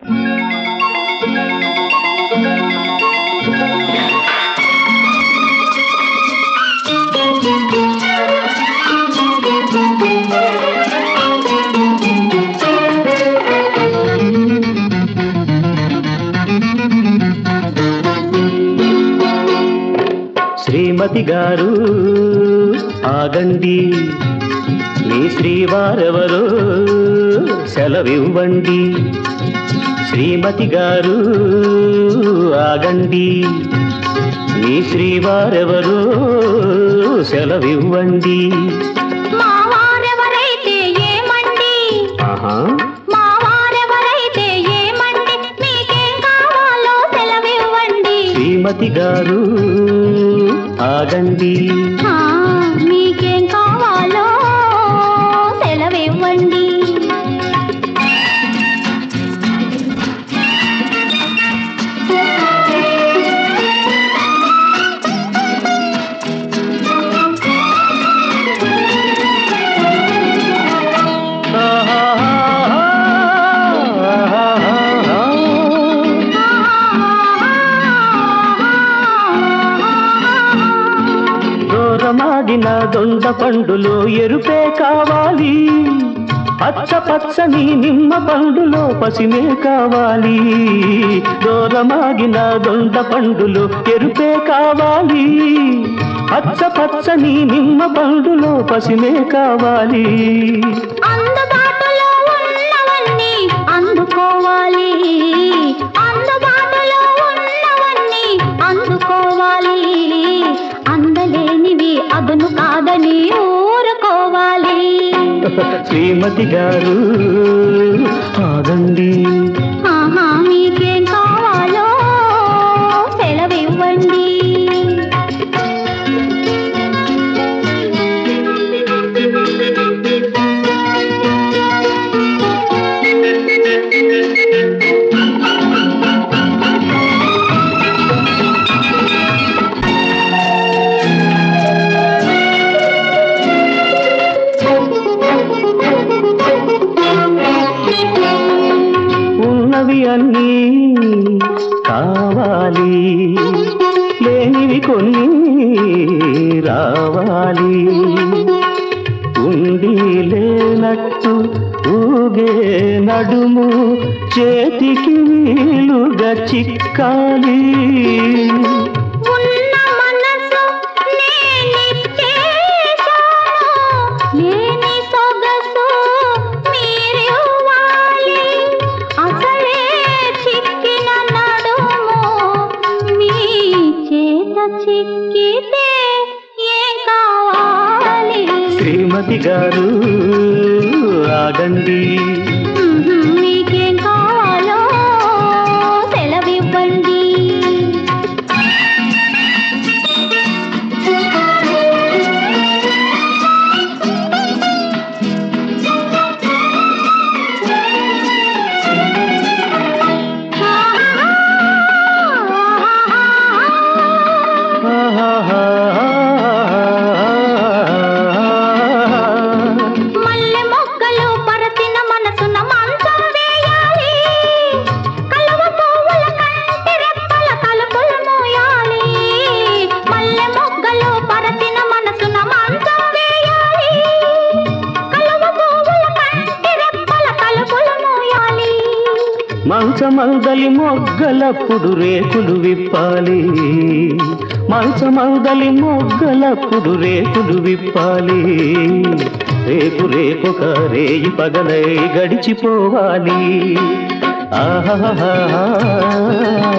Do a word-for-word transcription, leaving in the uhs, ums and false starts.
శ్రీమతి గారు ఆగండి, మీ శ్రీవారెవరో సెలవివ్వండి. శ్రీమతి గారు ఆగండి, మీ శ్రీవారెవరో సెలవివ్వండి. మా వారెవరైతే ఏమండి, ఆహా మా వారెవరైతే ఏమండి, మీకేం కావాలో సెలవివ్వండి. శ్రీమతి గారు ఆగండి, ఆ, మీకేం కావాలో సెలవివ్వండి. దూరమాగిన దొండ పండులో ఎరుపే కావాలి, పచ్చ పచ్చని నిమ్మ పండులో పసిమే కావాలి. దూరమాగిన దొండ పండులో ఎరుపే కావాలి, పచ్చ పచ్చని నిమ్మ పండులో పసిమే కావాలి. అందుబాటులో ఉన్నవన్నీ అందుకోవాలి, అందుబాటులో ఉన్నవన్నీ అందుకోవాలి. అందలేనివి అదును కాదని ఊరుకోవాలి. శ్రీమతి గారు ఆగండి, ఆహా, మీకేం కావాలో సెలవివ్వండి. ఉన్నవి అన్నీ కావాలి, లేనివి కొన్ని రావాలి. ఉండి లేనట్టు ఊగే నడుము చేతికి వీలుగా చిక్కాలి. ఉన్న మనసు నేనిచ్చేశాను, లేని సొగసు మీరివ్వాలి. అసలే చిక్కిన నడుము మీ చేత చిక్కితే ఏం కావాలి. శ్రీమతి గారు ఆగండి, మీకేం కావాలో సెలవివ్వండి. మల్లె మొగ్గలు పరచిన మనసున మంచం వేయాలి, కలువ పువ్వుల కంటి రెప్పల తలుపులు మోయాలి. మల్లె మొగ్గలు పరచిన మనసున మంచం వేయాలి, కలువ పువ్వుల కంటి రెప్పల తలుపులు మోయాలి. మంచమౌదలి మొగ్గలప్పుడు రేకులు విప్పాలి, మంచమౌదలి మొగ్గలప్పుడు రేకులు విప్పాలి. రేపు రేపొక రేయి పగలై గడిచిపోవాలి. ఆహా